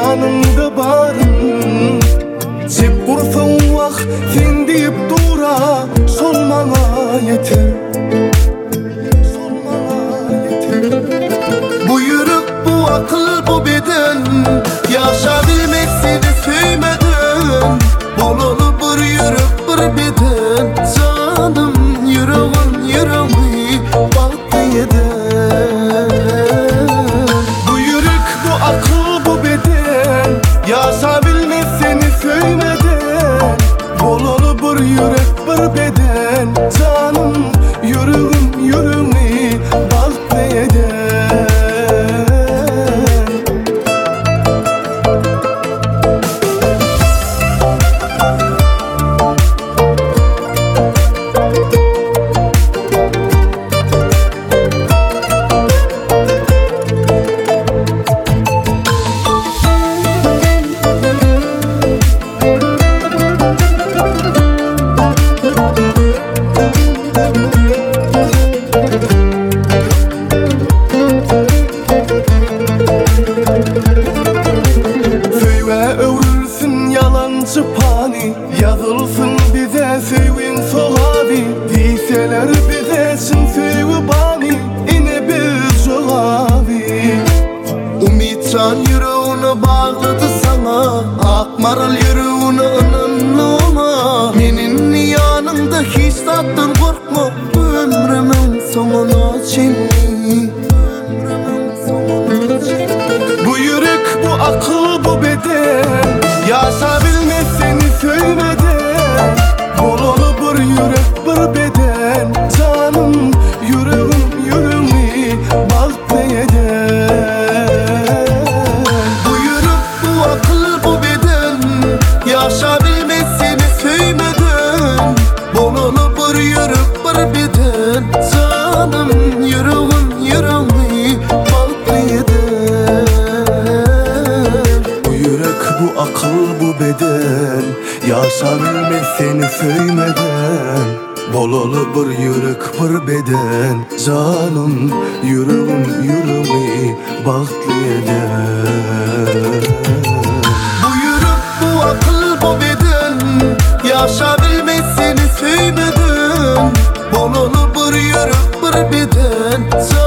yanımda barın. Cep kursun vak sen deyip dura, sol bana yeter, sol bana yeter. Bu yürek, bu akıl, bu beden yaşa bilmek seni söymeden. Bolalı bir yürek, bir beden canım, yüreğim, yüreğimi baktı yeden. Bu yürek, bu akıl, bu beden yaşa bilmek seni söymeden. Bolalı bir yürek, bir beden canım, yüreğim, yüreğimi baktı yeden. Yalancı pani yazılsın bize sevin soğabi. Diyseler bize çın sevi bani, ine biz soğabi. Umitcan yüreğini bağladı sana, akmaral yüreğini ınanlama. Menin yanımda hiç tattan korkma, ömrümün sonuna çenli. Bu yürek, bu akıl, bu beden yaşa bilmez seni söymeden. Bolalı bir yürek, bir beden canım, yüreğim, yüreğimi baktı yeden. Bu yürek, bu akıl, bu beden yaşa bilmez seni söymeden. Bolalı bir yürek, bir beden canım, yüreğim, yüreğimi baktı yeden. Bu yürek, bu akıl, bu beden yaşa bilmez seni söymeden. Bolalı bir yürek, bir beden canım, yüreğim, yüreğimi baktı yeden. Bu yürek, bu akıl, bu beden yaşa bilmez seni söymeden. Bolalı bir yürek, bir beden canım,